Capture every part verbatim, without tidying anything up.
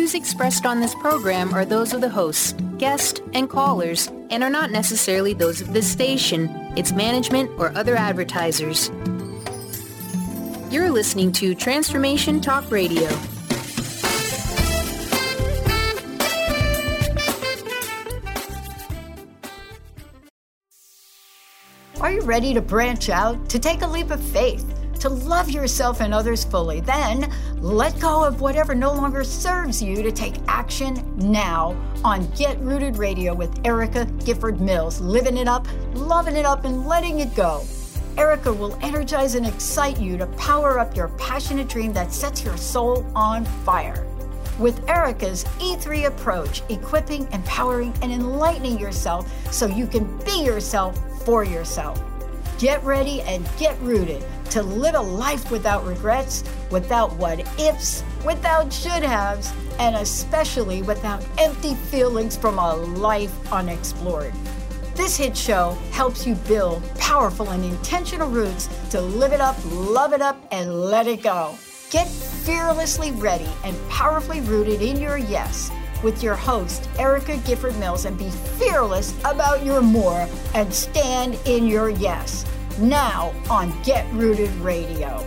views expressed on this program are those of the hosts, guests, and callers, and are not necessarily those of this station, its management, or other advertisers. You're listening to Transformation Talk Radio. Are you ready to branch out, to take a leap of faith, to love yourself and others fully? Then let go of whatever no longer serves you to take action now on Get Rooted Radio with Erica Gifford Mills, living it up, loving it up, and letting it go. Erica will energize and excite you to power up your passionate dream that sets your soul on fire. With Erica's E three approach, equipping, empowering, and enlightening yourself so you can be yourself for yourself. Get ready and get rooted to live a life without regrets, without what ifs, without should haves, and especially without empty feelings from a life unexplored. This hit show helps you build powerful and intentional roots to live it up, love it up, and let it go. Get fearlessly ready and powerfully rooted in your yes with your host, Erica Gifford Mills, and be fearless about your more and stand in your yes. Now on Get Rooted Radio.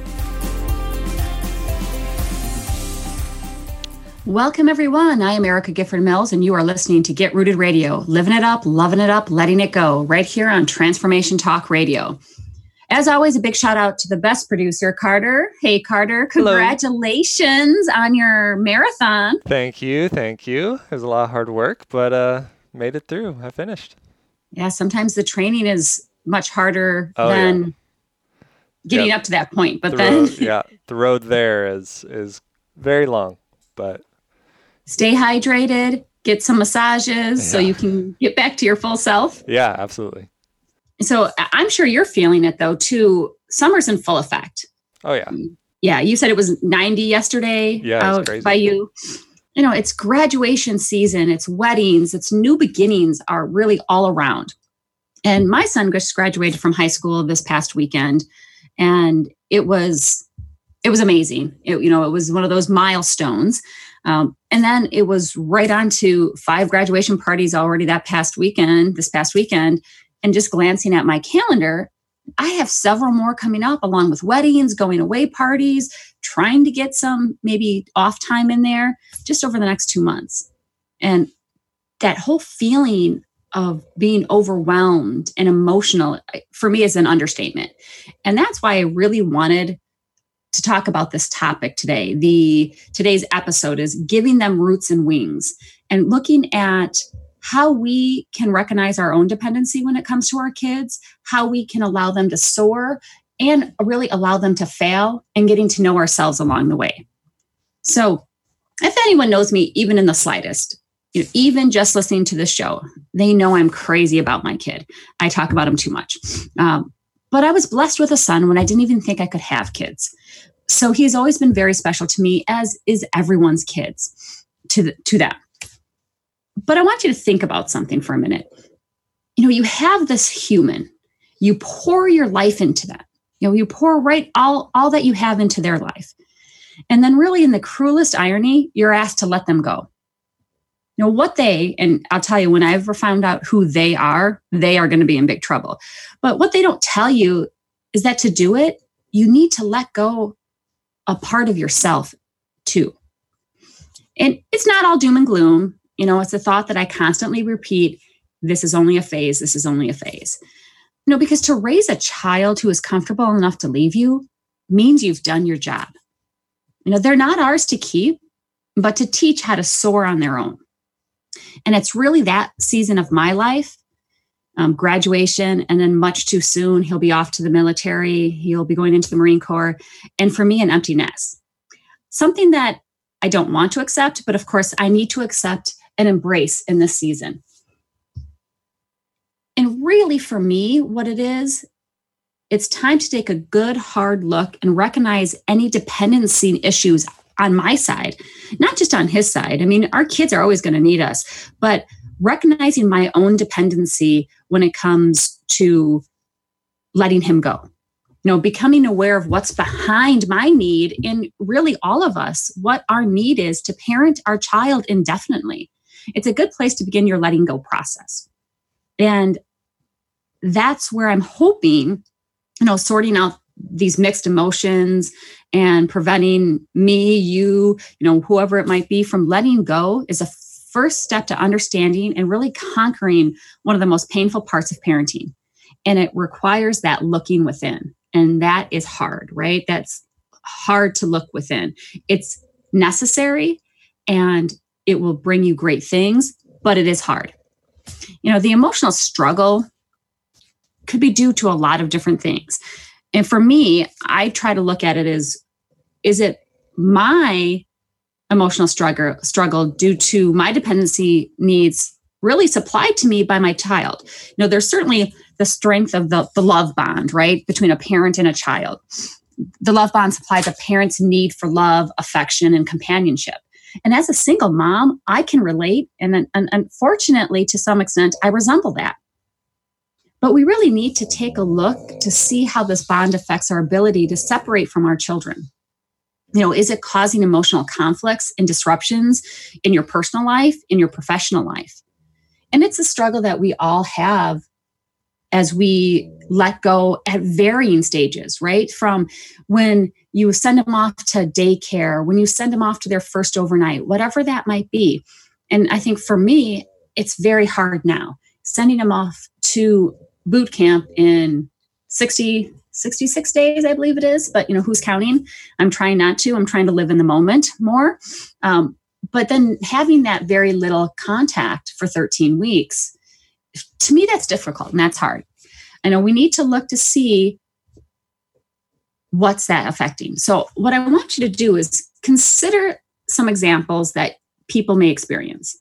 Welcome, everyone. I am Erica Gifford Mills, and you are listening to Get Rooted Radio, living it up, loving it up, letting it go, right here on Transformation Talk Radio. As always, a big shout out to the best producer, Carter. Hey, Carter, congratulations Hello. on your marathon. Thank you. Thank you. It was a lot of hard work, but uh, made it through. I finished. Yeah, sometimes the training is much harder oh, than yeah. getting yep. up to that point. But the then, road, yeah, the road there is is very long, but stay hydrated, get some massages yeah. so you can get back to your full self. Yeah, absolutely. So I'm sure you're feeling it though too. Summer's in full effect. Oh yeah. Yeah. You said it was ninety yesterday yeah, out crazy. by you. You know, it's graduation season, it's weddings, it's new beginnings are really all around. And my son just graduated from high school this past weekend, and it was, it was amazing. It, you know, it was one of those milestones. Um, and then it was right on to five graduation parties already that past weekend, this past weekend. And just glancing at my calendar, I have several more coming up along with weddings, going away parties, trying to get some maybe off time in there just over the next two months. And that whole feeling of being overwhelmed and emotional for me is an understatement. And that's why I really wanted to talk about this topic today. The today's episode is giving them roots and wings and looking at how we can recognize our own dependency when it comes to our kids, how we can allow them to soar and really allow them to fail, and getting to know ourselves along the way. So if anyone knows me, even in the slightest, you know, even just listening to this show, they know I'm crazy about my kid. I talk about him too much. Um, but I was blessed with a son when I didn't even think I could have kids. So he's always been very special to me, as is everyone's kids to, the, to them. But I want you to think about something for a minute. You know, you have this human, you pour your life into them. You know, you pour right all, all that you have into their life. And then really in the cruelest irony, you're asked to let them go. You know, what they, and I'll tell you, when I ever found out who they are, they are going to be in big trouble. But what they don't tell you is that to do it, you need to let go a part of yourself too. And it's not all doom and gloom. You know, it's a thought that I constantly repeat. This is only a phase. This is only a phase. You know, because to raise a child who is comfortable enough to leave you means you've done your job. You know, they're not ours to keep, but to teach how to soar on their own. And it's really that season of my life, um, graduation, and then much too soon, he'll be off to the military. He'll be going into the Marine Corps. And for me, an empty nest. Something that I don't want to accept, but of course I need to accept and embrace in this season. And really for me, what it is, it's time to take a good hard look and recognize any dependency issues on my side, not just on his side. I mean, our kids are always going to need us, but recognizing my own dependency when it comes to letting him go. You know, becoming aware of what's behind my need in really all of us, what our need is to parent our child indefinitely. It's a good place to begin your letting go process. And that's where I'm hoping, you know, sorting out these mixed emotions and preventing me, you, you know, whoever it might be from letting go is a first step to understanding and really conquering one of the most painful parts of parenting. And it requires that looking within. And that is hard, right? That's hard to look within. It's necessary and it will bring you great things, but it is hard. You know, the emotional struggle could be due to a lot of different things. And for me, I try to look at it as, is it my emotional struggle, struggle due to my dependency needs really supplied to me by my child? You know, there's certainly the strength of the, the love bond, right, between a parent and a child. The love bond supplies a parent's need for love, affection, and companionship. And as a single mom, I can relate. And, and unfortunately, to some extent, I resemble that. But we really need to take a look to see how this bond affects our ability to separate from our children. You know, is it causing emotional conflicts and disruptions in your personal life, in your professional life? And it's a struggle that we all have as we let go at varying stages, right? From when you send them off to daycare, when you send them off to their first overnight, whatever that might be. And I think for me, it's very hard now, sending them off to boot camp in sixty, sixty-six days, I believe it is. But, you know, who's counting? I'm trying not to. I'm trying to live in the moment more. Um, but then having that very little contact for thirteen weeks, to me, that's difficult and that's hard. I know we need to look to see what's that affecting. So what I want you to do is consider some examples that people may experience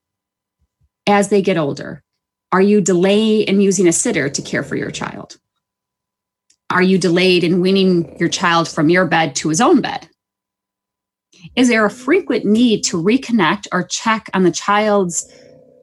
as they get older. Are you delayed in using a sitter to care for your child? Are you delayed in weaning your child from your bed to his own bed? Is there a frequent need to reconnect or check on the child's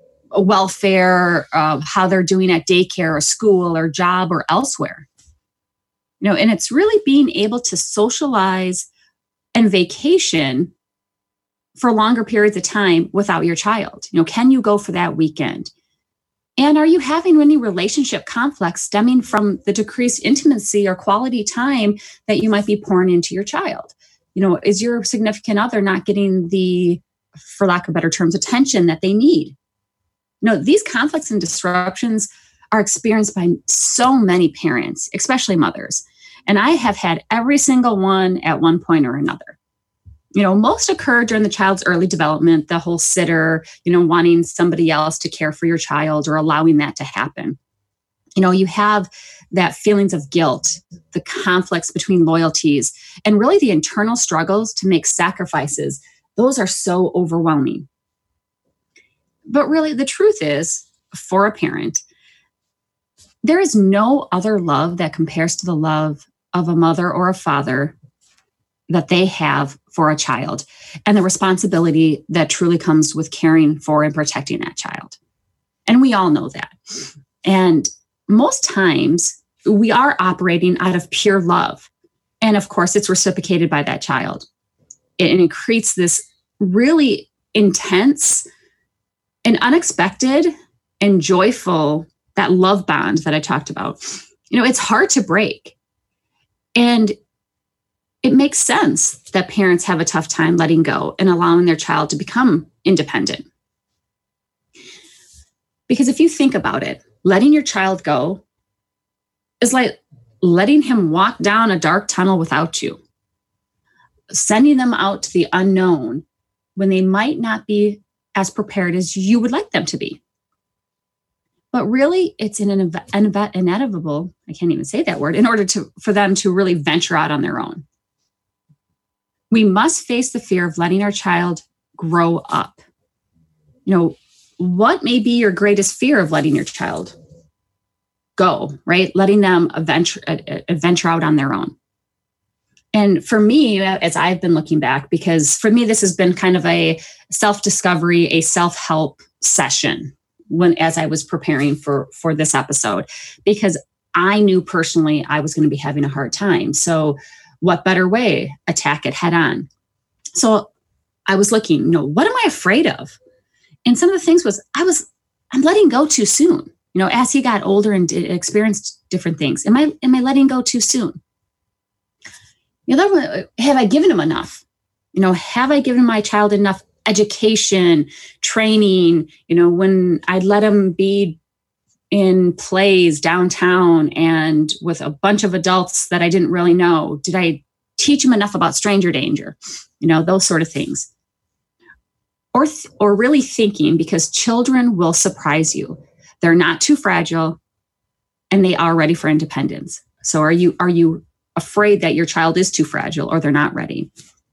welfare, uh, how they're doing at daycare or school or job or elsewhere? You know, and it's really being able to socialize and vacation for longer periods of time without your child. You know, can you go for that weekend? And are you having any relationship conflicts stemming from the decreased intimacy or quality time that you might be pouring into your child? You know, is your significant other not getting the, for lack of better terms, attention that they need? You know, these conflicts and disruptions are experienced by so many parents, especially mothers. And I have had every single one at one point or another. You know, most occur during the child's early development, the whole sitter, you know, wanting somebody else to care for your child or allowing that to happen. You know, you have that feelings of guilt, the conflicts between loyalties, and really the internal struggles to make sacrifices. Those are so overwhelming. But really, the truth is, for a parent, there is no other love that compares to the love of a mother or a father that they have for a child and the responsibility that truly comes with caring for and protecting that child. And we all know that. And most times we are operating out of pure love. And of course, it's reciprocated by that child. And it creates this really intense and unexpected and joyful, that love bond that I talked about. You know, it's hard to break. And it makes sense that parents have a tough time letting go and allowing their child to become independent. Because if you think about it, letting your child go is like letting him walk down a dark tunnel without you, sending them out to the unknown when they might not be as prepared as you would like them to be. But really, it's an inev- inevitable, I can't even say that word, in order to for them to really venture out on their own. We must face the fear of letting our child grow up. You know, what may be your greatest fear of letting your child go, right? Letting them adventure, adventure out on their own. And for me, as I've been looking back, because for me, this has been kind of a self-discovery, a self-help session when, as I was preparing for, for this episode, because I knew personally I was going to be having a hard time. So what better way? Attack it head on. So I was looking, you know, what am I afraid of? And some of the things was I was, I'm letting go too soon. You know, as he got older and did, experienced different things, am I, am I letting go too soon? The other one, have I given him enough? You know, have I given my child enough education, training? You know, when I let him be in plays downtown and with a bunch of adults that I didn't really know, did I teach him enough about stranger danger? You know, those sort of things. Or, th- or really thinking, because children will surprise you. They're not too fragile and they are ready for independence. So are you, are you afraid that your child is too fragile or they're not ready?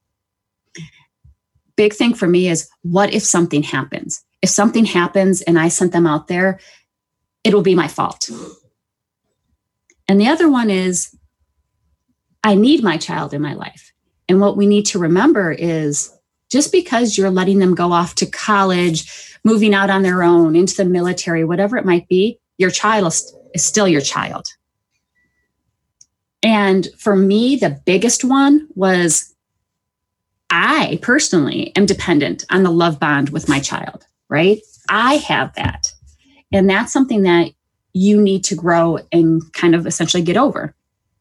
Big thing for me is, what if something happens? If something happens and I sent them out there, it'll be my fault. And the other one is, I need my child in my life. And what we need to remember is, just because you're letting them go off to college, moving out on their own, into the military, whatever it might be, your child is, is still your child. And for me, the biggest one was, I personally am dependent on the love bond with my child, right? I have that. And that's something that you need to grow and kind of essentially get over.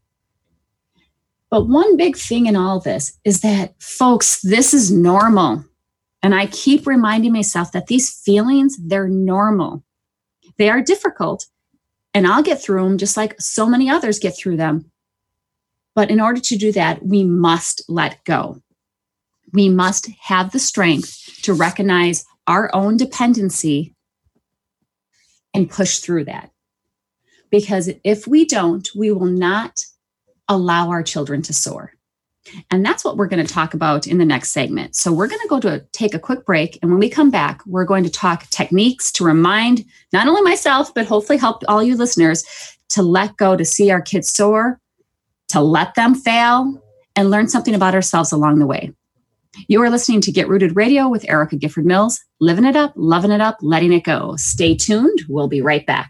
But one big thing in all this is that, folks, this is normal. And I keep reminding myself that these feelings, they're normal. They are difficult. And I'll get through them just like so many others get through them. But in order to do that, we must let go. We must have the strength to recognize our own dependency and push through that. Because if we don't, we will not allow our children to soar. And that's what we're going to talk about in the next segment. So we're going to go to a, take a quick break. And when we come back, we're going to talk techniques to remind not only myself, but hopefully help all you listeners to let go, to see our kids soar, to let them fail, and learn something about ourselves along the way. You are listening to Get Rooted Radio with Erica Gifford Mills, living it up, loving it up, letting it go. Stay tuned. We'll be right back.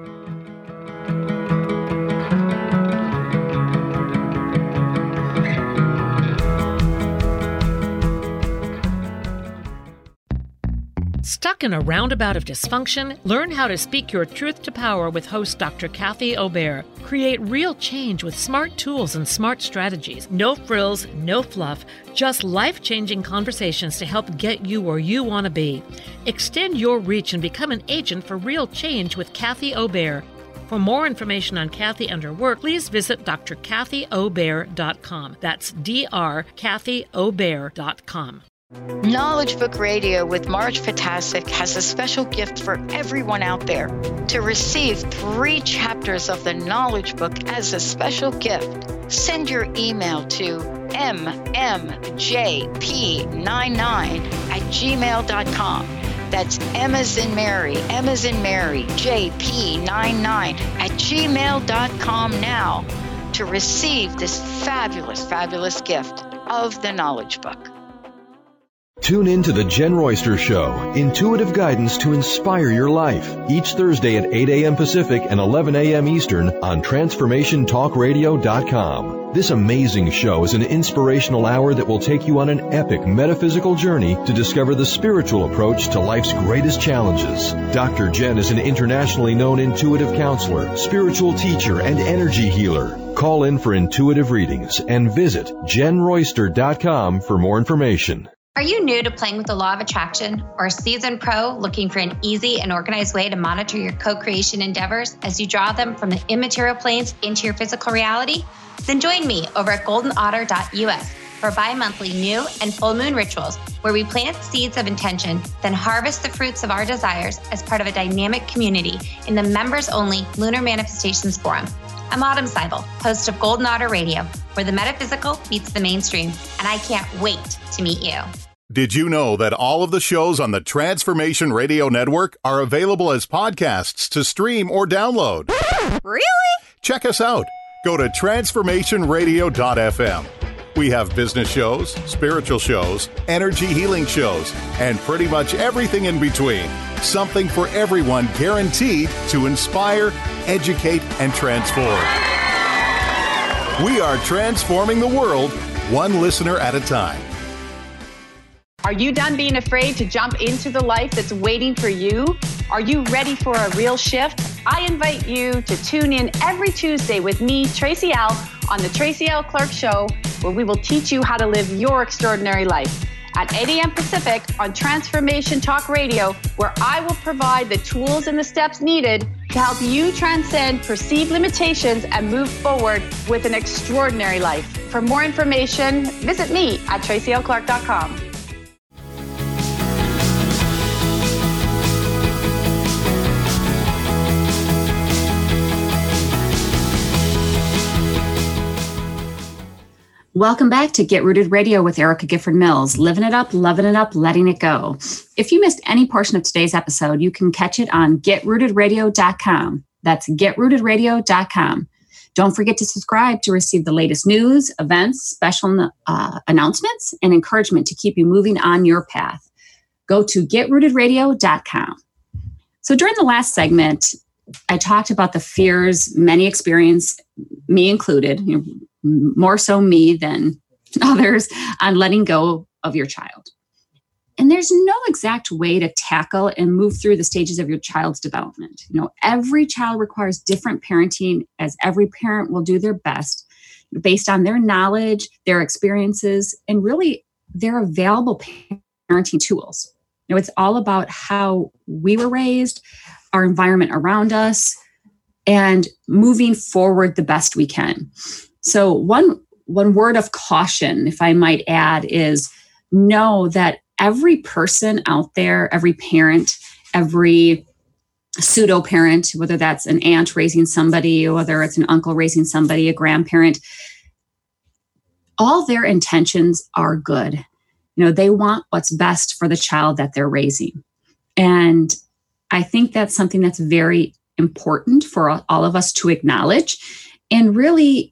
Stuck in a roundabout of dysfunction? Learn how to speak your truth to power with host Doctor Kathy Obear. Create real change with smart tools and smart strategies. No frills, no fluff, just life-changing conversations to help get you where you want to be. Extend your reach and become an agent for real change with Kathy Obear. For more information on Kathy and her work, please visit d r kathy obear dot com. That's D R kathy obear dot com. Knowledge Book Radio with Marge Fatasic has a special gift for everyone out there. To receive three chapters of the Knowledge Book as a special gift, send your email to m m j p nine nine at gmail dot com. That's M as in Mary, M as in Mary, J P nine nine at gmail dot com now to receive this fabulous, fabulous gift of the Knowledge Book. Tune in to The Jen Royster Show, intuitive guidance to inspire your life, each Thursday at eight a.m. Pacific and eleven a.m. Eastern on transformation talk radio dot com. This amazing show is an inspirational hour that will take you on an epic metaphysical journey to discover the spiritual approach to life's greatest challenges. Doctor Jen is an internationally known intuitive counselor, spiritual teacher, and energy healer. Call in for intuitive readings and visit jen royster dot com for more information. Are you new to playing with the law of attraction or a seasoned pro looking for an easy and organized way to monitor your co-creation endeavors as you draw them from the immaterial planes into your physical reality? Then join me over at golden otter dot u s for bi-monthly new and full moon rituals where we plant seeds of intention, then harvest the fruits of our desires as part of a dynamic community in the members-only Lunar Manifestations Forum. I'm Autumn Seibel, host of Golden Otter Radio, where the metaphysical meets the mainstream, and I can't wait to meet you. Did you know that all of the shows on the Transformation Radio Network are available as podcasts to stream or download? Really? Check us out. Go to transformation radio dot f m. We have business shows, spiritual shows, energy healing shows, and pretty much everything in between. Something for everyone, guaranteed to inspire, educate, and transform. We are transforming the world, one listener at a time. Are you done being afraid to jump into the life that's waiting for you? Are you ready for a real shift? I invite you to tune in every Tuesday with me, Tracy L., on the Tracy L. Clark Show, where we will teach you how to live your extraordinary life. At eight a.m. Pacific on Transformation Talk Radio, where I will provide the tools and the steps needed to help you transcend perceived limitations and move forward with an extraordinary life. For more information, visit me at tracy l clark dot com. Welcome back to Get Rooted Radio with Erica Gifford Mills, living it up, loving it up, letting it go. If you missed any portion of today's episode, you can catch it on get rooted radio dot com. That's get rooted radio dot com. Don't forget to subscribe to receive the latest news, events, special uh, announcements, and encouragement to keep you moving on your path. Go to get rooted radio dot com. So during the last segment, I talked about the fears many experience, me included, you know, more so me than others, on letting go of your child. And there's no exact way to tackle and move through the stages of your child's development. You know, every child requires different parenting, as every parent will do their best based on their knowledge, their experiences, and really their available parenting tools. You know, it's all about how we were raised, our environment around us, and moving forward the best we can. So one, one word of caution, if I might add, is know that every person out there, every parent, every pseudo parent, whether that's an aunt raising somebody, whether it's an uncle raising somebody, a grandparent, all their intentions are good. You know, they want what's best for the child that they're raising. And I think that's something that's very important for all of us to acknowledge and really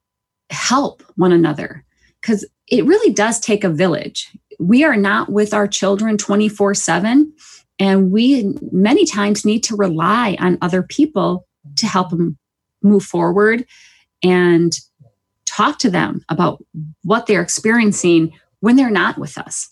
help one another, because it really does take a village. We are not with our children twenty-four seven, and we many times need to rely on other people to help them move forward and talk to them about what they're experiencing when they're not with us.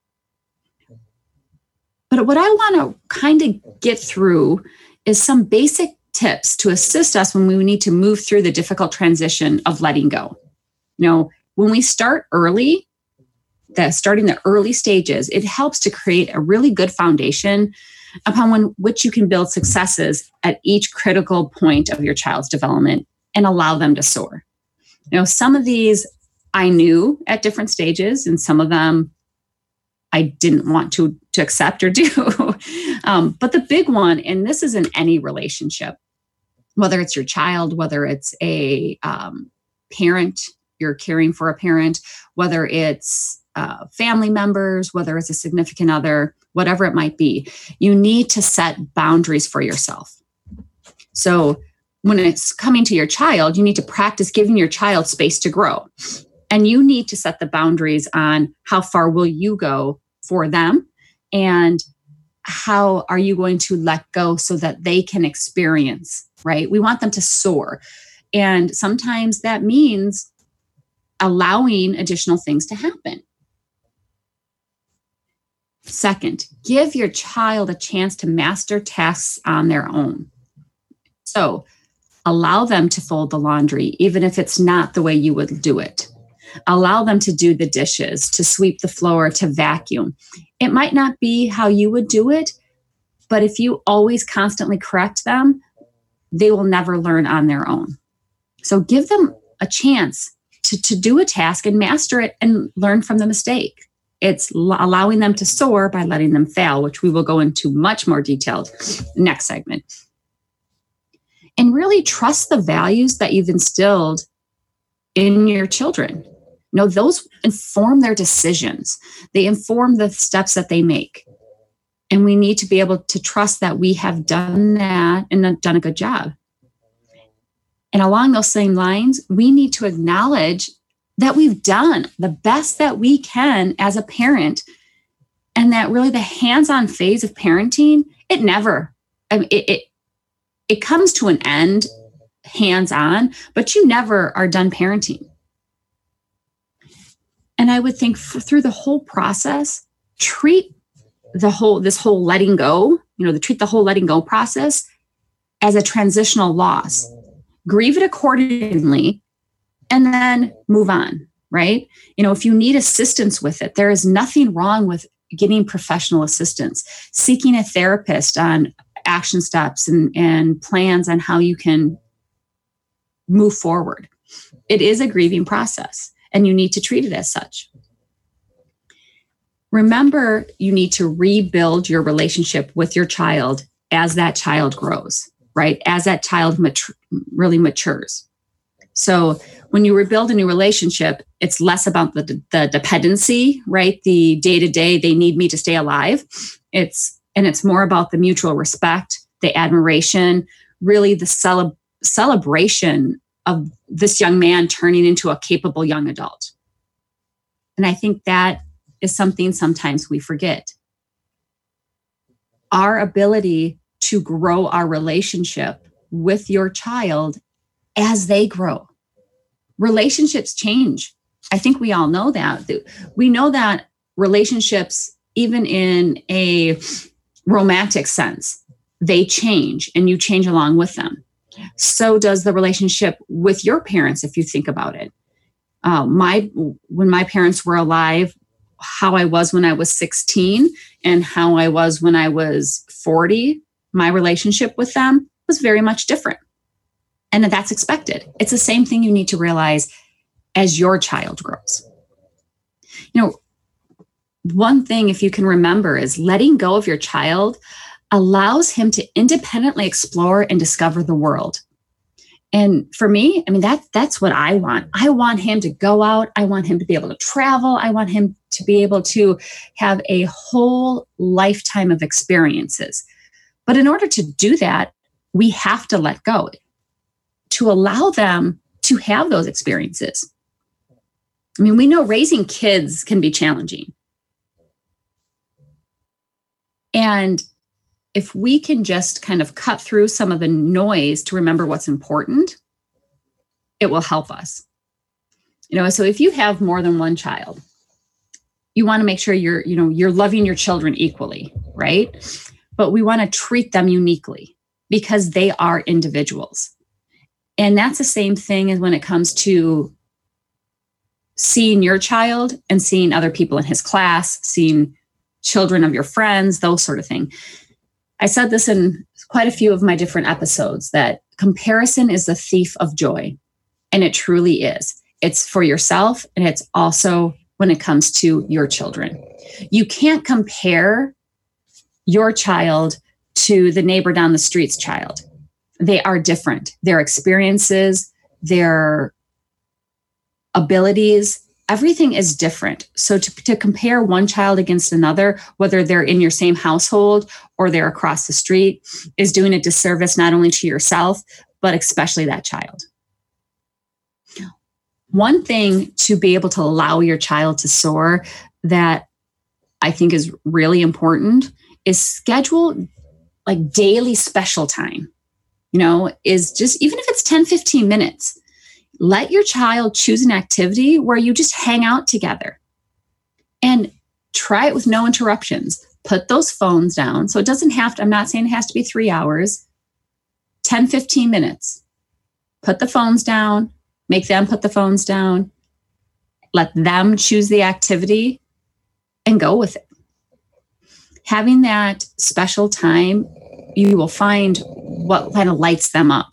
But what I want to kind of get through is some basic tips to assist us when we need to move through the difficult transition of letting go. You know, when we start early, the starting the early stages, it helps to create a really good foundation upon when, which you can build successes at each critical point of your child's development and allow them to soar. You know, some of these I knew at different stages, and some of them I didn't want to, to accept or do. um, but the big one, and this is in any relationship, whether it's your child, whether it's a um, parent, you're caring for a parent, whether it's uh, family members, whether it's a significant other, whatever it might be, you need to set boundaries for yourself. So when it's coming to your child, you need to practice giving your child space to grow. And you need to set the boundaries on how far will you go for them, and how are you going to let go so that they can experience, right? We want them to soar. And sometimes that means allowing additional things to happen. Second, give your child a chance to master tasks on their own. So allow them to fold the laundry, even if it's not the way you would do it. Allow them to do the dishes, to sweep the floor, to vacuum. It might not be how you would do it, but if you always constantly correct them, they will never learn on their own. So give them a chance to, to do a task and master it and learn from the mistake. It's l- allowing them to soar by letting them fail, which we will go into much more detailed next segment. And really trust the values that you've instilled in your children. You know, those inform their decisions. They inform the steps that they make. And we need to be able to trust that we have done that and done a good job. And along those same lines, we need to acknowledge that we've done the best that we can as a parent. And that really the hands-on phase of parenting, it never, I mean, it, it, it comes to an end hands-on, but you never are done parenting. And I would think f- through the whole process, treat the whole, this whole letting go, you know, the treat the whole letting go process as a transitional loss. Grieve it accordingly, and then move on, right? You know, if you need assistance with it, there is nothing wrong with getting professional assistance, seeking a therapist on action steps and, and plans on how you can move forward. It is a grieving process, and you need to treat it as such. Remember, you need to rebuild your relationship with your child as that child grows, right? As that child mature, really matures. So when you rebuild a new relationship, it's less about the, the dependency, right? The day-to-day, they need me to stay alive. It's, and it's more about the mutual respect, the admiration, really the cele- celebration of this young man turning into a capable young adult. And I think that is something sometimes we forget. Our ability to grow our relationship with your child as they grow. Relationships change. I think we all know that. We know that relationships, even in a romantic sense, they change and you change along with them. So does the relationship with your parents, if you think about it. Uh, my when my parents were alive, how I was when I was sixteen and how I was when I was forty, my relationship with them was very much different. And that's expected. It's the same thing you need to realize as your child grows. You know, one thing, if you can remember, is letting go of your child allows him to independently explore and discover the world. And for me, I mean, that, that's what I want. I want him to go out. I want him to be able to travel. I want him to be able to have a whole lifetime of experiences. But in order to do that, we have to let go to allow them to have those experiences. I mean, we know raising kids can be challenging. And if we can just kind of cut through some of the noise to remember what's important, it will help us. You know, so if you have more than one child, you want to make sure you're, you know, you're loving your children equally, right? But we want to treat them uniquely because they are individuals. And that's the same thing as when it comes to seeing your child and seeing other people in his class, seeing children of your friends, those sort of things. I said this in quite a few of my different episodes, that comparison is the thief of joy. And it truly is. It's for yourself, and it's also when it comes to your children. You can't compare your child to the neighbor down the street's child. They are different. Their experiences, their abilities, everything is different. So to, to compare one child against another, whether they're in your same household or they're across the street, is doing a disservice not only to yourself, but especially that child. One thing to be able to allow your child to soar that I think is really important is schedule like daily special time. You know, is just, even if it's ten, fifteen minutes, let your child choose an activity where you just hang out together and try it with no interruptions. Put those phones down. So it doesn't have to, I'm not saying it has to be three hours, ten, fifteen minutes. Put the phones down, make them put the phones down, let them choose the activity and go with it. Having that special time, you will find what kind of lights them up.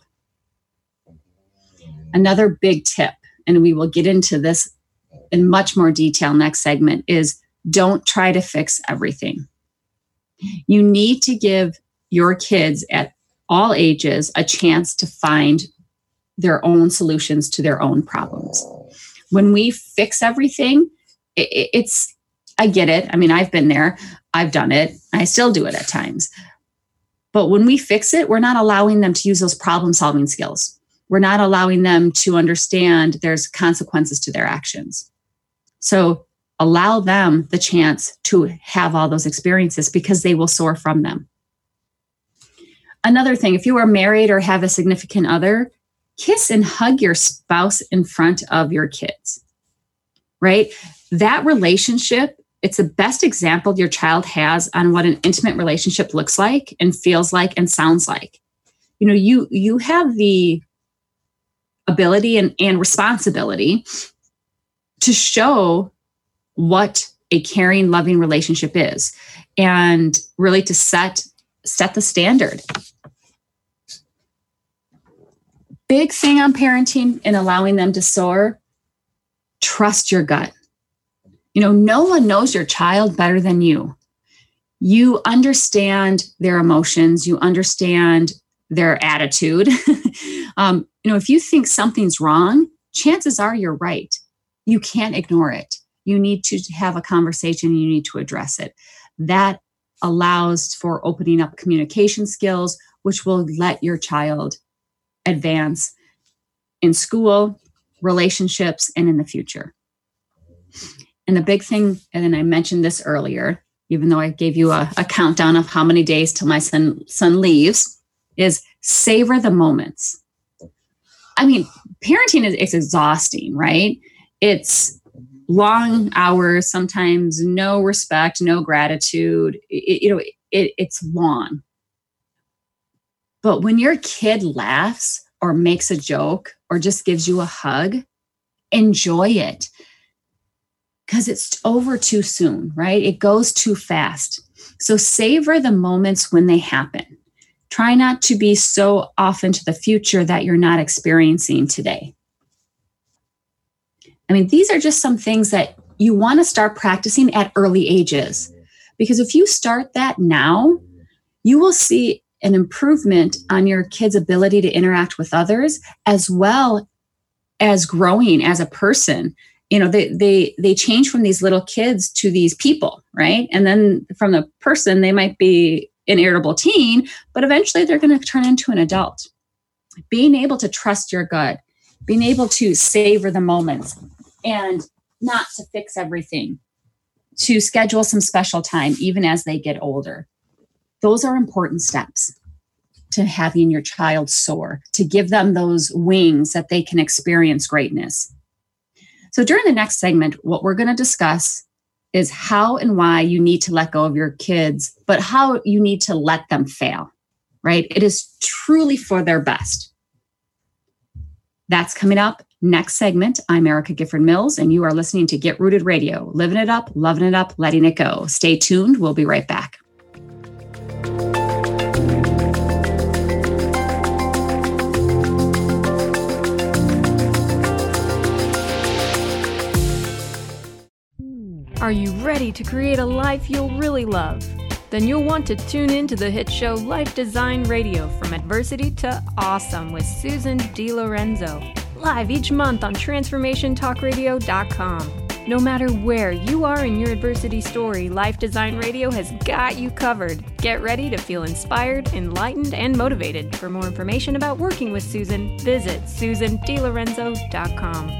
Another big tip, and we will get into this in much more detail next segment, is don't try to fix everything. You need to give your kids at all ages a chance to find their own solutions to their own problems. When we fix everything, it, it's, I get it. I mean, I've been there. I've done it. I still do it at times. But when we fix it, we're not allowing them to use those problem-solving skills. we're not allowing them to understand there's consequences to their actions. So allow them the chance to have all those experiences because they will soar from them. Another thing, if you are married or have a significant other, kiss and hug your spouse in front of your kids, right? That relationship, it's the best example your child has on what an intimate relationship looks like and feels like and sounds like. You know, you you have the ability and, and responsibility to show what a caring, loving relationship is and really to set set the standard. Big thing on parenting and allowing them to soar, trust your gut. You know, no one knows your child better than you. You understand their emotions. You understand their attitude. um, you know, if you think something's wrong, chances are you're right. You can't ignore it. You need to have a conversation. You need to address it. That allows for opening up communication skills, which will let your child advance in school, relationships, and in the future. And the big thing, and then I mentioned this earlier, even though I gave you a, a countdown of how many days till my son, son leaves, is savor the moments. I mean, parenting is it's exhausting, right? It's long hours, sometimes no respect, no gratitude. It, you know, it, it's long. But when your kid laughs or makes a joke or just gives you a hug, enjoy it. Because it's over too soon, right? It goes too fast. So savor the moments when they happen. Try not to be so off into the future that you're not experiencing today. I mean, these are just some things that you want to start practicing at early ages. Because if you start that now, you will see an improvement on your kid's ability to interact with others, as well as growing as a person. You know, they they they change from these little kids to these people, right? And then from the person, they might be an irritable teen, but eventually they're going to turn into an adult. Being able to trust your gut, being able to savor the moments and not to fix everything, to schedule some special time, even as they get older. Those are important steps to having your child soar, to give them those wings that they can experience greatness. So during the next segment, what we're going to discuss is how and why you need to let go of your kids, but how you need to let them fail, right? It is truly for their best. That's coming up next segment. I'm Erica Gifford Mills, and you are listening to Get Rooted Radio, living it up, loving it up, letting it go. Stay tuned. We'll be right back. Are you ready to create a life you'll really love? Then you'll want to tune in to the hit show Life Design Radio, From Adversity to Awesome with Susan DiLorenzo, live each month on transformation talk radio dot com. No matter where you are in your adversity story, Life Design Radio has got you covered. Get ready to feel inspired, enlightened, and motivated. For more information about working with Susan, visit susan di lorenzo dot com.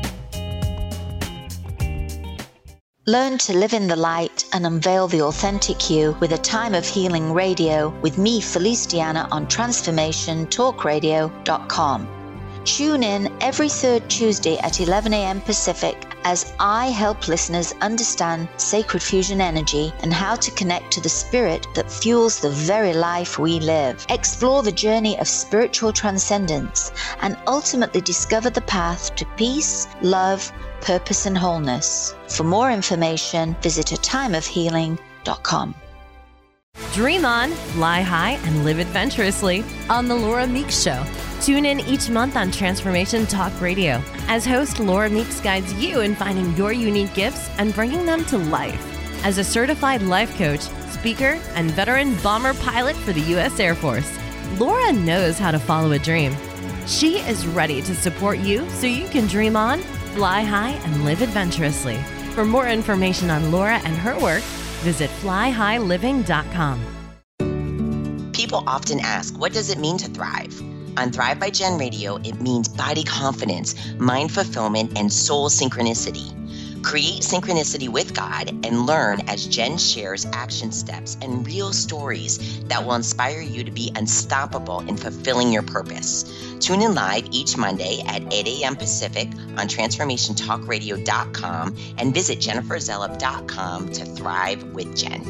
Learn to live in the light and unveil the authentic you with A Time of Healing Radio with me, Felice Diana, on transformation talk radio dot com. Tune in every third Tuesday at eleven a.m. Pacific as I help listeners understand sacred fusion energy and how to connect to the spirit that fuels the very life we live. Explore the journey of spiritual transcendence and ultimately discover the path to peace, love, purpose, and wholeness. For more information, visit a time of healing dot com. Dream on, fly high, and live adventurously on The Laura Meeks Show. Tune in each month on Transformation Talk Radio as host Laura Meeks guides you in finding your unique gifts and bringing them to life. As a certified life coach, speaker, and veteran bomber pilot for the U S Air Force, Laura knows how to follow a dream. She is ready to support you so you can dream on, fly high, and live adventurously. For more information on Laura and her work, visit fly high living dot com. People often ask, what does it mean to thrive? On Thrive by Jen Radio, it means body confidence, mind fulfillment, and soul synchronicity. Create synchronicity with God and learn as Jen shares action steps and real stories that will inspire you to be unstoppable in fulfilling your purpose. Tune in live each Monday at eight a.m. Pacific on transformation talk radio dot com and visit jennifer zellup dot com to thrive with Jen.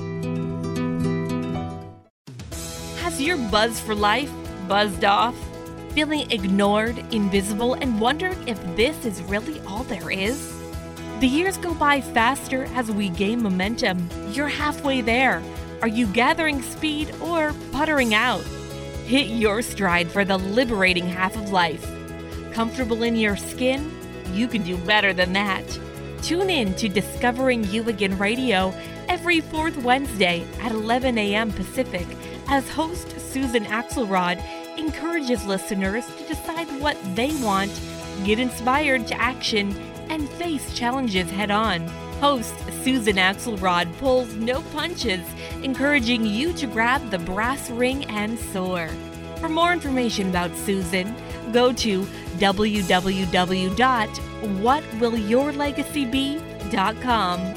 Has your buzz for life buzzed off? Feeling ignored, invisible, and wondering if this is really all there is? The years go by faster as we gain momentum. You're halfway there. Are you gathering speed or puttering out? Hit your stride for the liberating half of life. Comfortable in your skin? You can do better than that. Tune in to Discovering You Again Radio every fourth Wednesday at eleven a.m. Pacific as host Susan Axelrod encourages listeners to decide what they want, get inspired to action, and face challenges head-on. Host Susan Axelrod pulls no punches, encouraging you to grab the brass ring and soar. For more information about Susan, go to w w w dot what will your legacy be dot com.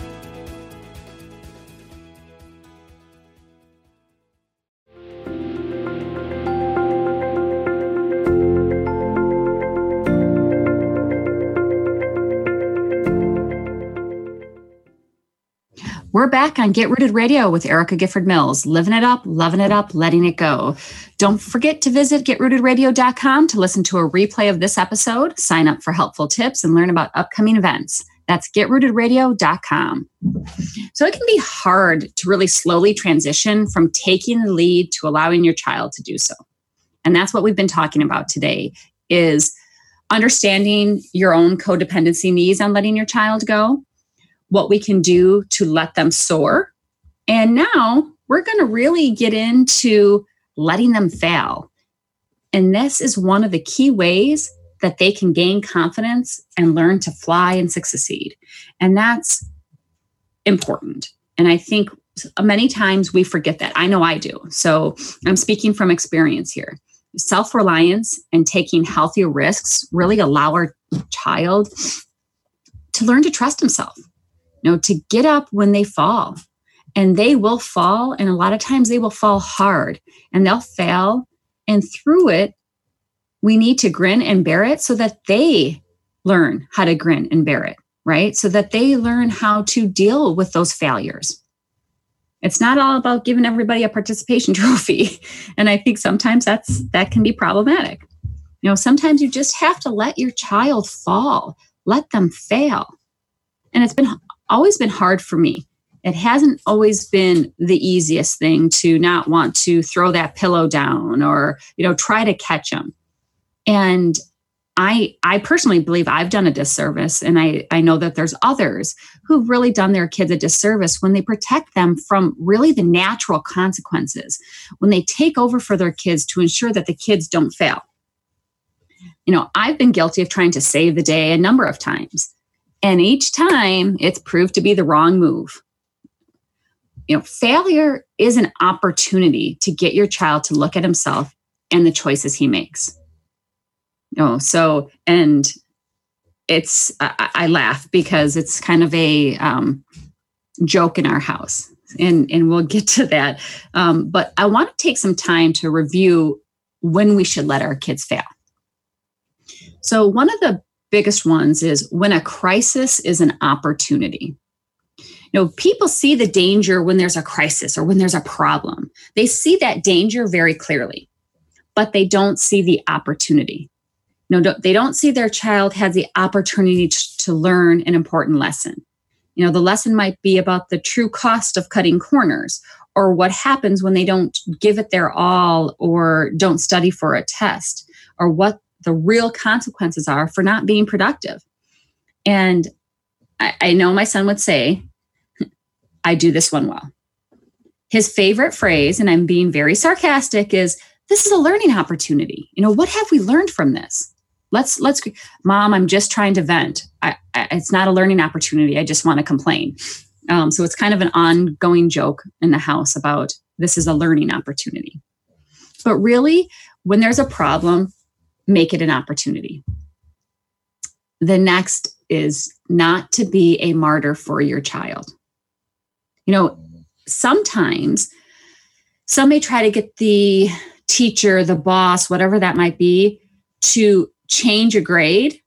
We're back on Get Rooted Radio with Erica Gifford Mills, living it up, loving it up, letting it go. Don't forget to visit get rooted radio dot com to listen to a replay of this episode, sign up for helpful tips, and learn about upcoming events. That's get rooted radio dot com. So it can be hard to really slowly transition from taking the lead to allowing your child to do so. And that's what we've been talking about today, is understanding your own codependency needs on letting your child go, what we can do to let them soar. And now we're going to really get into letting them fail. And this is one of the key ways that they can gain confidence and learn to fly and succeed. And that's important. And I think many times we forget that. I know I do. So I'm speaking from experience here. Self-reliance and taking healthy risks really allow our child to learn to trust himself. You know, to get up when they fall. And they will fall, and a lot of times they will fall hard, and they'll fail. And through it, we need to grin and bear it so that they learn how to grin and bear it, right? So that they learn how to deal with those failures. It's not all about giving everybody a participation trophy. And I think sometimes that's that can be problematic. You know, sometimes you just have to let your child fall, let them fail. And it's been always been hard for me. It hasn't always been the easiest thing to not want to throw that pillow down or, you know, try to catch them. And I, I personally believe I've done a disservice. And I, I know that there's others who've really done their kids a disservice when they protect them from really the natural consequences, when they take over for their kids to ensure that the kids don't fail. You know, I've been guilty of trying to save the day a number of times. And each time it's proved to be the wrong move. You know, failure is an opportunity to get your child to look at himself and the choices he makes. You know, so, and it's, I, I laugh because it's kind of a um, joke in our house. And, and we'll get to that. Um, but I want to take some time to review when we should let our kids fail. So one of the biggest ones is when a crisis is an opportunity. You know, people see the danger when there's a crisis or when there's a problem. They see that danger very clearly, but they don't see the opportunity. No, they don't see their child has the opportunity to, to learn an important lesson. You know, the lesson might be about the true cost of cutting corners, or what happens when they don't give it their all or don't study for a test, or what the real consequences are for not being productive. And I, I know my son would say, I do this one well. His favorite phrase, and I'm being very sarcastic, is, this is a learning opportunity. You know, what have we learned from this? Let's, let's, Mom, I'm just trying to vent. I, I, it's not a learning opportunity. I just want to complain. Um, so it's kind of an ongoing joke in the house about this is a learning opportunity. But really, when there's a problem, make it an opportunity. The next is not to be a martyr for your child. You know, sometimes some may try to get the teacher, the boss, whatever that might be, to change a grade,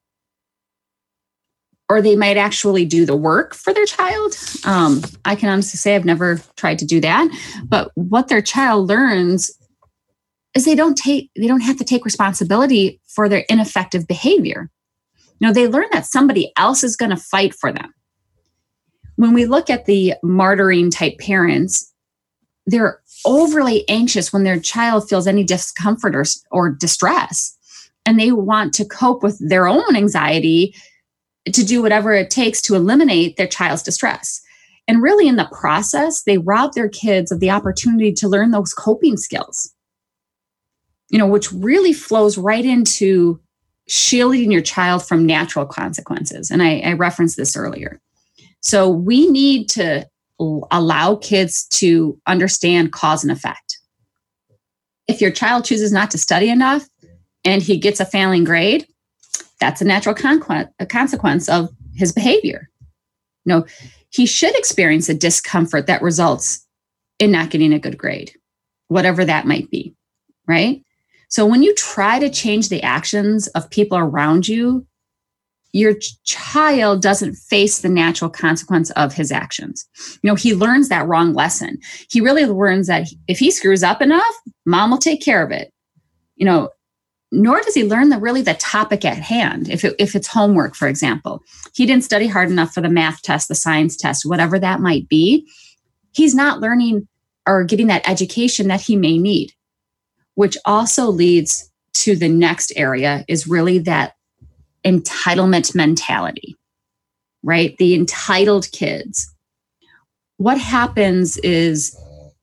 or they might actually do the work for their child. Um, I can honestly say I've never tried to do that, but what their child learns is they don't take, they don't have to take responsibility for their ineffective behavior. You know, they learn that somebody else is going to fight for them. When we look at the martyring type parents, they're overly anxious when their child feels any discomfort or, or distress, and they want to cope with their own anxiety to do whatever it takes to eliminate their child's distress. And really in the process, they rob their kids of the opportunity to learn those coping skills, you know, which really flows right into shielding your child from natural consequences. And I, I referenced this earlier. So we need to allow kids to understand cause and effect. If your child chooses not to study enough and he gets a failing grade, that's a natural conquest, a consequence of his behavior. You know, he should experience a discomfort that results in not getting a good grade, whatever that might be, right? So when you try to change the actions of people around you, your child doesn't face the natural consequence of his actions. You know, he learns that wrong lesson. He really learns that if he screws up enough, mom will take care of it. You know, nor does he learn the really the topic at hand. If it, if it's homework, for example, he didn't study hard enough for the math test, the science test, whatever that might be. He's not learning or getting that education that he may need, which also leads to the next area is really that entitlement mentality, right? The entitled kids. What happens is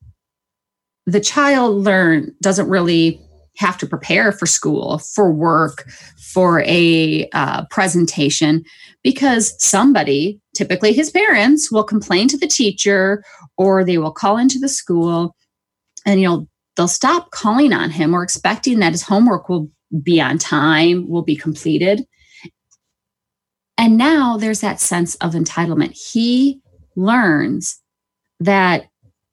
the child learn doesn't really have to prepare for school, for work, for a uh, presentation, because somebody, typically his parents, will complain to the teacher or they will call into the school, and you know they'll stop calling on him or expecting that his homework will be on time, will be completed. And now there's that sense of entitlement. He learns that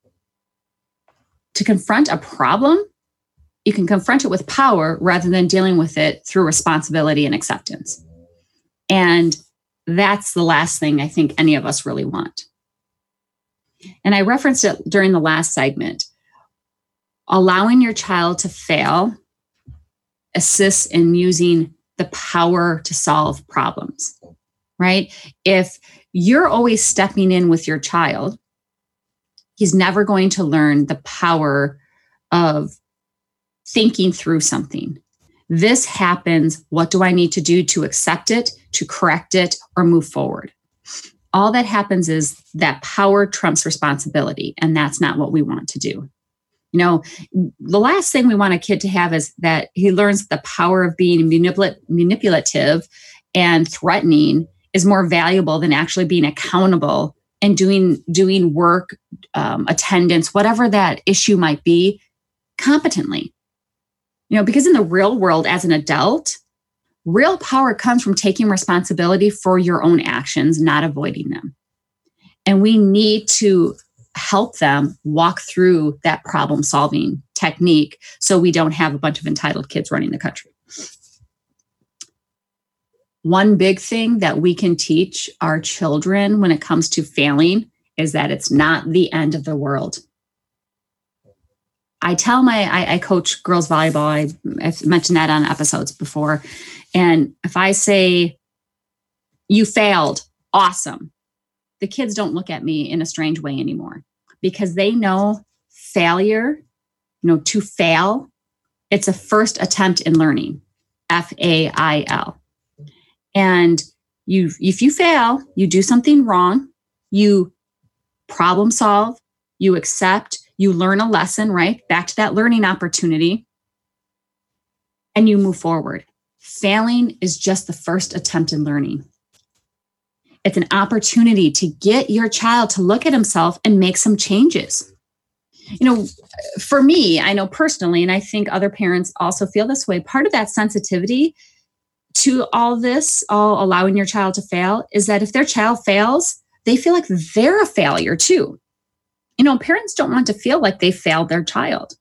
to confront a problem, you can confront it with power rather than dealing with it through responsibility and acceptance. And that's the last thing I think any of us really want. And I referenced it during the last segment. Allowing your child to fail assists in using the power to solve problems, right? If you're always stepping in with your child, he's never going to learn the power of thinking through something. This happens. What do I need to do to accept it, to correct it, or move forward? All that happens is that power trumps responsibility, and that's not what we want to do. You know, the last thing we want a kid to have is that he learns the power of being manipul- manipulative and threatening is more valuable than actually being accountable and doing doing work, um, attendance, whatever that issue might be, competently. You know, because in the real world, as an adult, real power comes from taking responsibility for your own actions, not avoiding them. And we need to help them walk through that problem-solving technique so we don't have a bunch of entitled kids running the country. One big thing that we can teach our children when it comes to failing is that it's not the end of the world. I tell my, I, I coach girls volleyball. I, I've mentioned that on episodes before. And if I say, you failed, awesome. The kids don't look at me in a strange way anymore because they know failure, you know, to fail, it's a first attempt in learning, F A I L. And you, if you fail, you do something wrong, you problem solve, you accept, you learn a lesson, right? Back to that learning opportunity, and you move forward. Failing is just the first attempt in learning. It's an opportunity to get your child to look at himself and make some changes. You know, for me, I know personally, and I think other parents also feel this way, part of that sensitivity to all this, all allowing your child to fail, is that if their child fails, they feel like they're a failure too. You know, parents don't want to feel like they failed their child.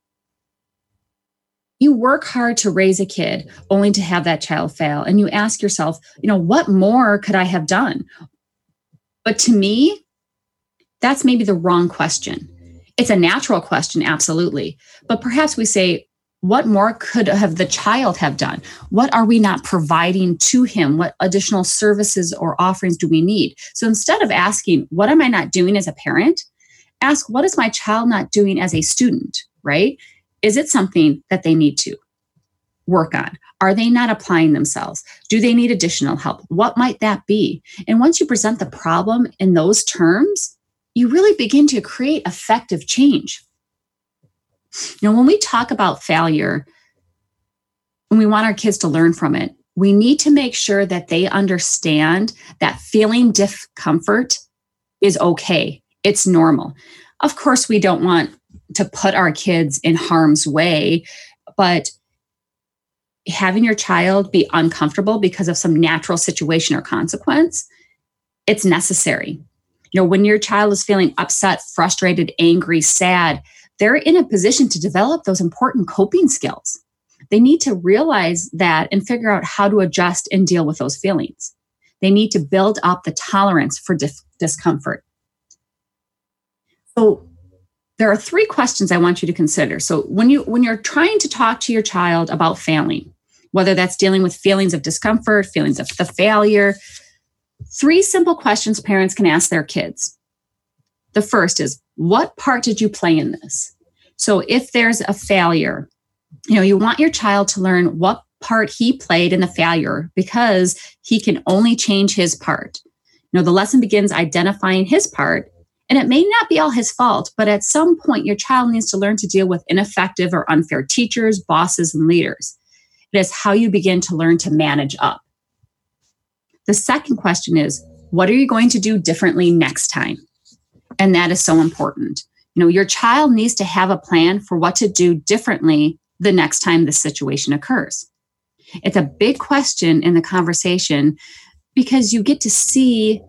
You work hard to raise a kid only to have that child fail. And you ask yourself, you know, what more could I have done? But to me, that's maybe the wrong question. It's a natural question, absolutely. But perhaps we say, what more could have the child have done? What are we not providing to him? What additional services or offerings do we need? So instead of asking, what am I not doing as a parent? Ask, what is my child not doing as a student, right? Is it something that they need to work on? Are they not applying themselves? Do they need additional help? What might that be? And once you present the problem in those terms, you really begin to create effective change. You know, when we talk about failure, and we want our kids to learn from it, we need to make sure that they understand that feeling discomfort is okay. It's normal. Of course, we don't want to put our kids in harm's way, but having your child be uncomfortable because of some natural situation or consequence, it's necessary. You know, when your child is feeling upset, frustrated, angry, sad, they're in a position to develop those important coping skills. They need to realize that and figure out how to adjust and deal with those feelings. They need to build up the tolerance for dif- discomfort. So there are three questions I want you to consider. So when you when you're trying to talk to your child about failing, whether that's dealing with feelings of discomfort, feelings of the failure, three simple questions parents can ask their kids. The first is, what part did you play in this? So if there's a failure, you know, you want your child to learn what part he played in the failure because he can only change his part. You know, the lesson begins identifying his part, and it may not be all his fault, but at some point your child needs to learn to deal with ineffective or unfair teachers, bosses, and leaders. It is how you begin to learn to manage up. The second question is, what are you going to do differently next time? And that is so important. You know, your child needs to have a plan for what to do differently the next time this situation occurs. It's a big question in the conversation because you get to see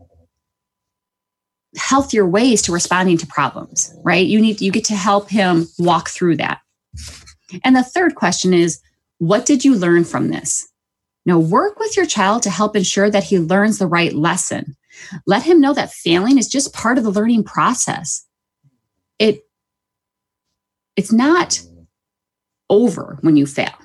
healthier ways to responding to problems, right? You need, you get to help him walk through that. And the third question is, what did you learn from this? Now, work with your child to help ensure that he learns the right lesson. Let him know that failing is just part of the learning process. It, it's not over when you fail.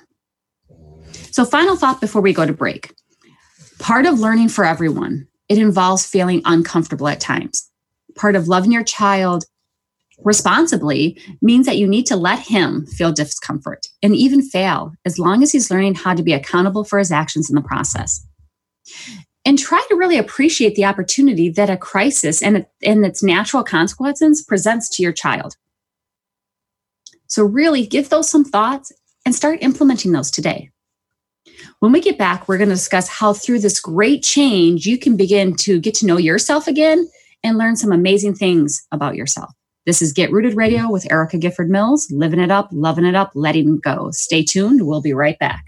So final thought before we go to break. Part of learning for everyone, it involves feeling uncomfortable at times. Part of loving your child responsibly means that you need to let him feel discomfort and even fail as long as he's learning how to be accountable for his actions in the process. And try to really appreciate the opportunity that a crisis and, and its natural consequences presents to your child. So really give those some thoughts and start implementing those today. When we get back, we're going to discuss how through this great change, you can begin to get to know yourself again and learn some amazing things about yourself. This is Get Rooted Radio with Erica Gifford Mills, living it up, loving it up, letting it go. Stay tuned. We'll be right back.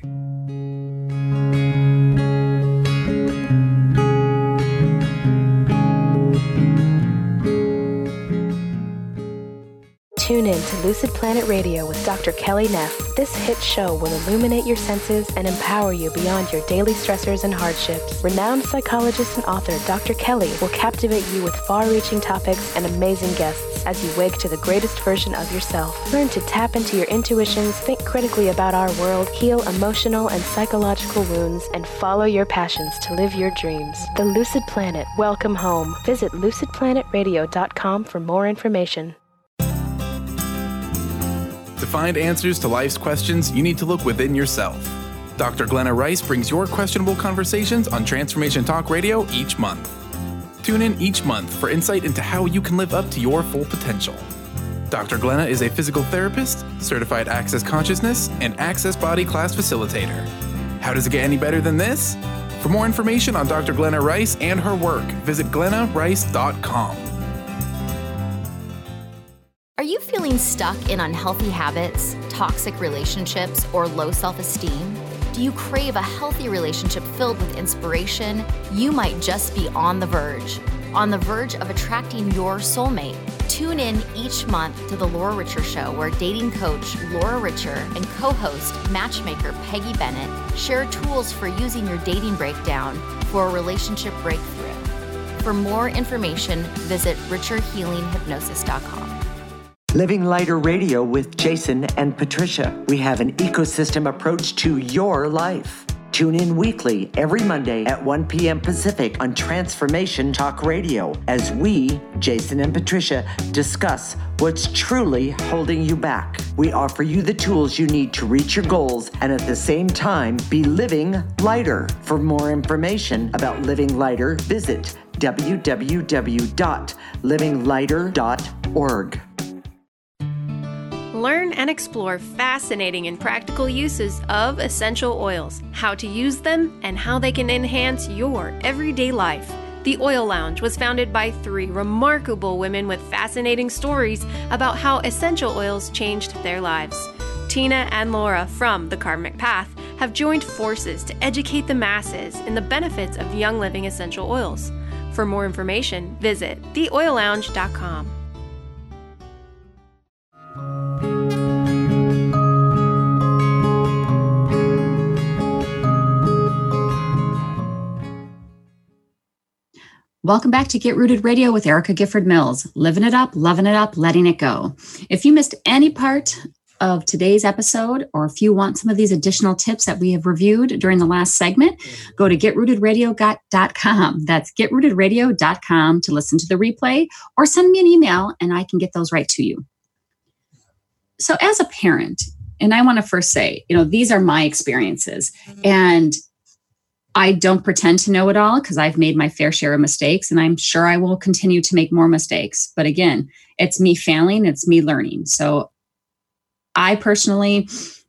Tune in to Lucid Planet Radio with Doctor Kelly Neff. This hit show will illuminate your senses and empower you beyond your daily stressors and hardships. Renowned psychologist and author Doctor Kelly will captivate you with far-reaching topics and amazing guests as you wake to the greatest version of yourself. Learn to tap into your intuitions, think critically about our world, heal emotional and psychological wounds, and follow your passions to live your dreams. The Lucid Planet. Welcome home. Visit lucid planet radio dot com for more information. To find answers to life's questions, you need to look within yourself. Doctor Glenna Rice brings your questionable conversations on Transformation Talk Radio each month. Tune in each month for insight into how you can live up to your full potential. Doctor Glenna is a physical therapist, certified Access Consciousness, and Access Body Class facilitator. How does it get any better than this? For more information on Doctor Glenna Rice and her work, visit glenna rice dot com. Are you feeling stuck in unhealthy habits, toxic relationships, or low self-esteem? Do you crave a healthy relationship filled with inspiration? You might just be on the verge. On the verge of attracting your soulmate. Tune in each month to The Laura Richer Show, where dating coach Laura Richer and co-host matchmaker Peggy Bennett share tools for using your dating breakdown for a relationship breakthrough. For more information, visit richer healing hypnosis dot com. Living Lighter Radio with Jason and Patricia. We have an ecosystem approach to your life. Tune in weekly every Monday at one p.m. Pacific on Transformation Talk Radio as we, Jason and Patricia, discuss what's truly holding you back. We offer you the tools you need to reach your goals and at the same time be living lighter. For more information about Living Lighter, visit w w w dot living lighter dot org. Learn and explore fascinating and practical uses of essential oils, how to use them, and how they can enhance your everyday life. The Oil Lounge was founded by three remarkable women with fascinating stories about how essential oils changed their lives. Tina and Laura from The Karmic Path have joined forces to educate the masses in the benefits of Young Living essential oils. For more information, visit the oil lounge dot com. Welcome back to Get Rooted Radio with Erica Gifford Mills. Living it up, loving it up, letting it go. If you missed any part of today's episode, or if you want some of these additional tips that we have reviewed during the last segment, go to get rooted radio dot com. That's get rooted radio dot com to listen to the replay, or send me an email and I can get those right to you. So as a parent, and I want to first say, you know, these are my experiences, and I don't pretend to know it all because I've made my fair share of mistakes, and I'm sure I will continue to make more mistakes. But again, it's me failing, it's me learning. So I personally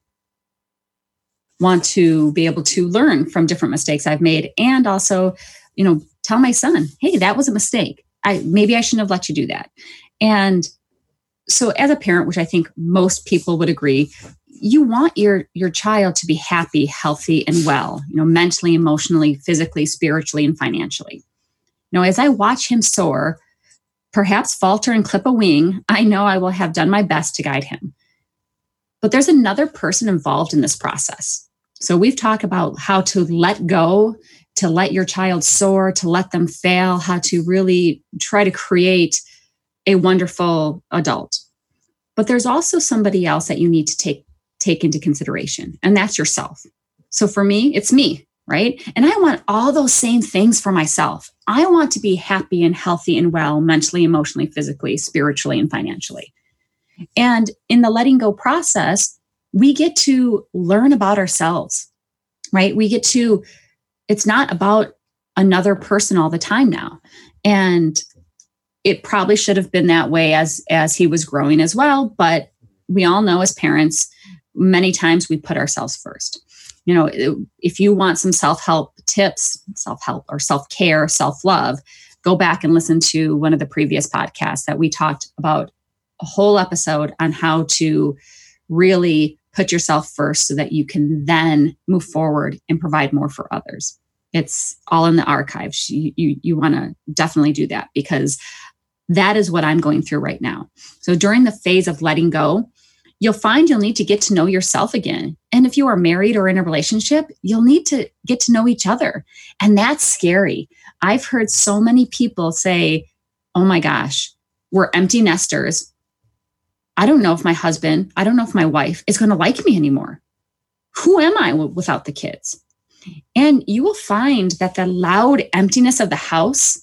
want to be able to learn from different mistakes I've made, and also, you know, tell my son, hey, that was a mistake. I maybe I shouldn't have let you do that. And so as a parent, which I think most people would agree, you want your, your child to be happy, healthy, and well, you know, mentally, emotionally, physically, spiritually, and financially. You know, as I watch him soar, perhaps falter and clip a wing, I know I will have done my best to guide him. But there's another person involved in this process. So we've talked about how to let go, to let your child soar, to let them fail, how to really try to create a wonderful adult. But there's also somebody else that you need to take take into consideration, and that's yourself. So for me, it's me, right? And I want all those same things for myself. I want to be happy and healthy and well, mentally, emotionally, physically, spiritually, and financially. And in the letting go process, we get to learn about ourselves, right? We get to, it's not about another person all the time now. And it probably should have been that way as, as he was growing as well. But we all know as parents, many times we put ourselves first. You know, if you want some self-help tips, self-help or self-care, self-love, go back and listen to one of the previous podcasts that we talked about a whole episode on how to really put yourself first so that you can then move forward and provide more for others. It's all in the archives. You, you, you want to definitely do that, because that is what I'm going through right now. So during the phase of letting go, you'll find you'll need to get to know yourself again. And if you are married or in a relationship, you'll need to get to know each other. And that's scary. I've heard so many people say, oh my gosh, we're empty nesters. I don't know if my husband, I don't know if my wife is going to like me anymore. Who am I without the kids? And you will find that the loud emptiness of the house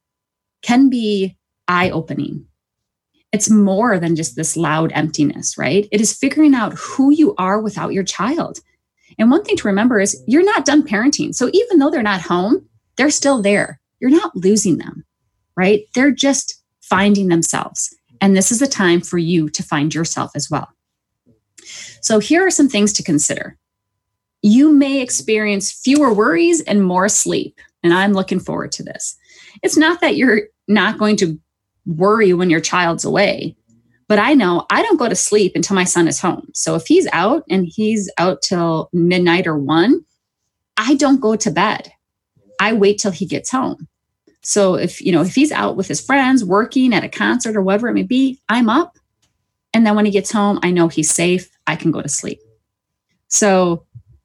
can be eye-opening. It's more than just this loud emptiness, right? It is figuring out who you are without your child. And one thing to remember is you're not done parenting. So even though they're not home, they're still there. You're not losing them, right? They're just finding themselves. And this is the time for you to find yourself as well. So here are some things to consider. You may experience fewer worries and more sleep. And I'm looking forward to this. It's not that you're not going to worry when your child's away, But I know I don't go to sleep until my son is home. So if he's out and he's out till midnight or one, I don't go to bed. I wait till he gets home. So if, you know, if he's out with his friends, working at a concert or whatever it may be, I'm up. And then when he gets home, I know he's safe. I can go to sleep. So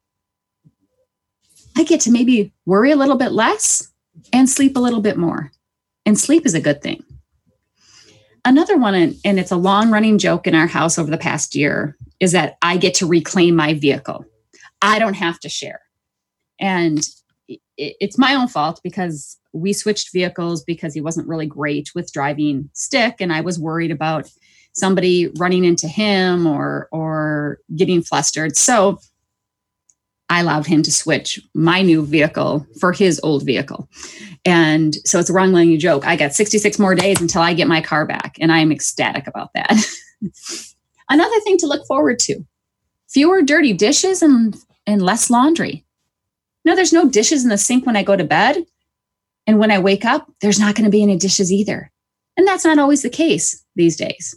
I get to maybe worry a little bit less and sleep a little bit more. And sleep is a good thing. Another one, and it's a long running joke in our house over the past year, is that I get to reclaim my vehicle. I don't have to share. And it's my own fault because we switched vehicles because he wasn't really great with driving stick. And I was worried about somebody running into him or, or getting flustered. So I allowed him to switch my new vehicle for his old vehicle. And so it's a wrong running joke. I got sixty-six more days until I get my car back. And I'm ecstatic about that. Another thing to look forward to, fewer dirty dishes and, and less laundry. No, there's no dishes in the sink when I go to bed. And when I wake up, there's not going to be any dishes either. And that's not always the case these days.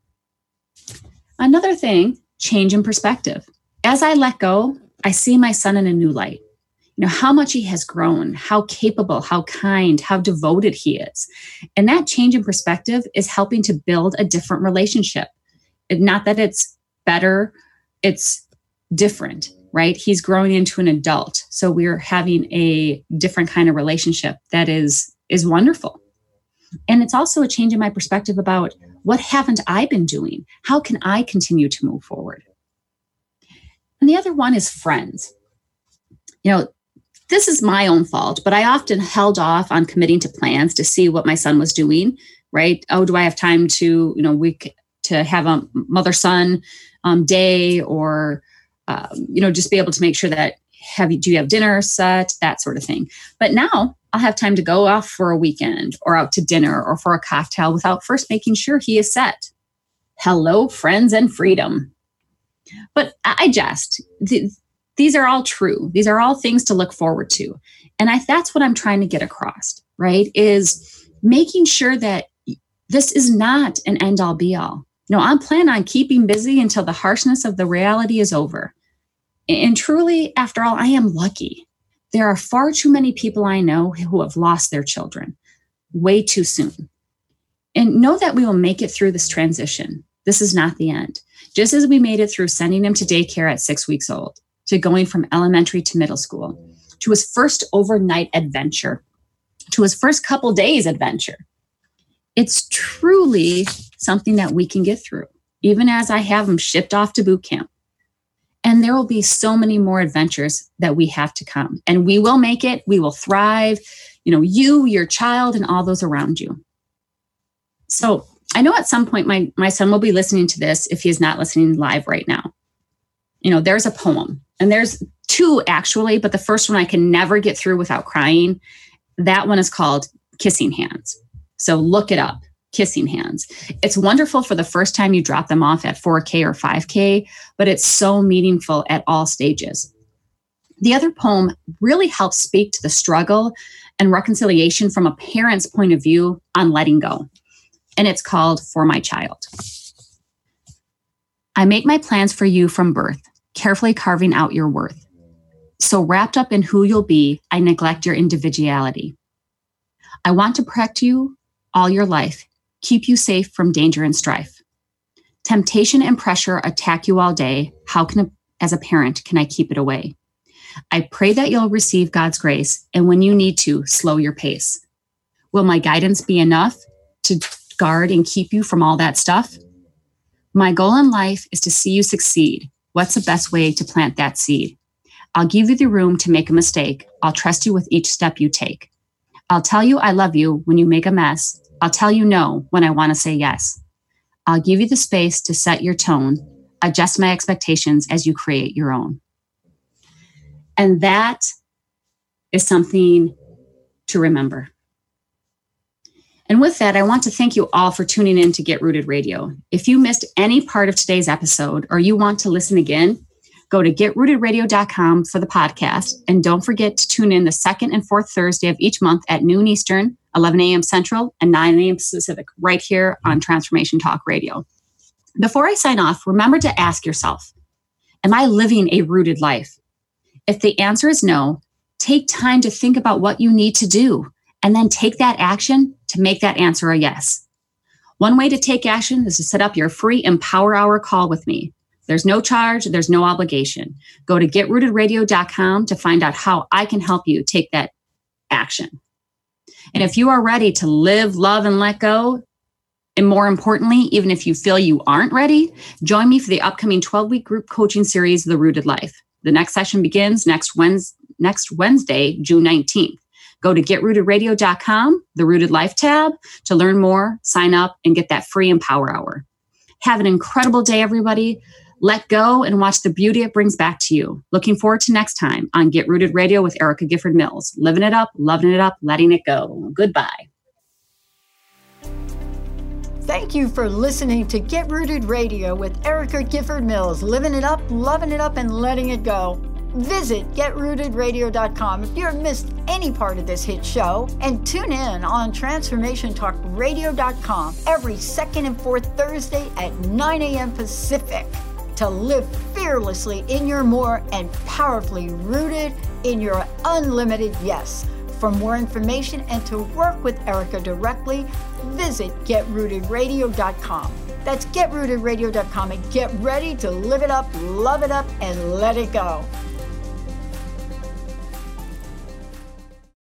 Another thing, change in perspective. As I let go, I see my son in a new light. You know, how much he has grown, how capable, how kind, how devoted he is. And that change in perspective is helping to build a different relationship. Not that it's better, it's different, right? He's growing into an adult. So we're having a different kind of relationship that is, is wonderful. And it's also a change in my perspective about what haven't I been doing? How can I continue to move forward? And the other one is friends. You know, this is my own fault, but I often held off on committing to plans to see what my son was doing, right? Oh, do I have time to, you know, week to have a mother-son um, day or, um, you know, just be able to make sure that have you, do you have dinner set, that sort of thing. But now I'll have time to go off for a weekend or out to dinner or for a cocktail without first making sure he is set. Hello, friends and freedom. But I jest. These are all true. These are all things to look forward to. And I, that's what I'm trying to get across, right? Is making sure that this is not an end all be all. No, I'm planning on keeping busy until the harshness of the reality is over. And truly, after all, I am lucky. There are far too many people I know who have lost their children way too soon. And know that we will make it through this transition. This is not the end. Just as we made it through sending him to daycare at six weeks old, to going from elementary to middle school, to his first overnight adventure, to his first couple days adventure. It's truly something that we can get through, even as I have him shipped off to boot camp. And there will be so many more adventures that we have to come. And we will make it. We will thrive. You know, you, your child, and all those around you. So I know at some point my, my son will be listening to this if he is not listening live right now. You know, there's a poem. And there's two actually, but the first one I can never get through without crying. That one is called Kissing Hands. So look it up, Kissing Hands. It's wonderful for the first time you drop them off at four K or five K, but it's so meaningful at all stages. The other poem really helps speak to the struggle and reconciliation from a parent's point of view on letting go. And it's called For My Child. I make my plans for you from birth, carefully carving out your worth. So wrapped up in who you'll be, I neglect your individuality. I want to protect you all your life, keep you safe from danger and strife. Temptation and pressure attack you all day. How can, as a parent, can I keep it away? I pray that you'll receive God's grace, and when you need to, slow your pace. Will my guidance be enough to guard and keep you from all that stuff? My goal in life is to see you succeed. What's the best way to plant that seed? I'll give you the room to make a mistake. I'll trust you with each step you take. I'll tell you I love you when you make a mess. I'll tell you no when I want to say yes. I'll give you the space to set your tone, adjust my expectations as you create your own. And that is something to remember. And with that, I want to thank you all for tuning in to Get Rooted Radio. If you missed any part of today's episode or you want to listen again, go to get rooted radio dot com for the podcast. And don't forget to tune in the second and fourth Thursday of each month at noon Eastern, eleven a.m. Central, and nine a.m. Pacific, right here on Transformation Talk Radio. Before I sign off, remember to ask yourself, am I living a rooted life? If the answer is no, take time to think about what you need to do and then take that action to make that answer a yes. One way to take action is to set up your free Empower Hour call with me. There's no charge, there's no obligation. Go to get rooted radio dot com to find out how I can help you take that action. And if you are ready to live, love, and let go, and more importantly, even if you feel you aren't ready, join me for the upcoming twelve-week group coaching series, The Rooted Life. The next session begins next Wednesday, next Wednesday, June nineteenth. Go to get rooted radio dot com, the Rooted Life tab, to learn more, sign up, and get that free Empower Hour. Have an incredible day, everybody. Let go and watch the beauty it brings back to you. Looking forward to next time on Get Rooted Radio with Erica Gifford Mills. Living it up, loving it up, letting it go. Goodbye. Thank you for listening to Get Rooted Radio with Erica Gifford Mills. Living it up, loving it up, and letting it go. Visit get rooted radio dot com if you've missed any part of this hit show, and tune in on transformation talk radio dot com every second and fourth Thursday at nine a.m. Pacific to live fearlessly in your more and powerfully rooted in your unlimited yes. For more information and to work with Erica directly, visit get rooted radio dot com. That's get rooted radio dot com, and get ready to live it up, love it up, and let it go.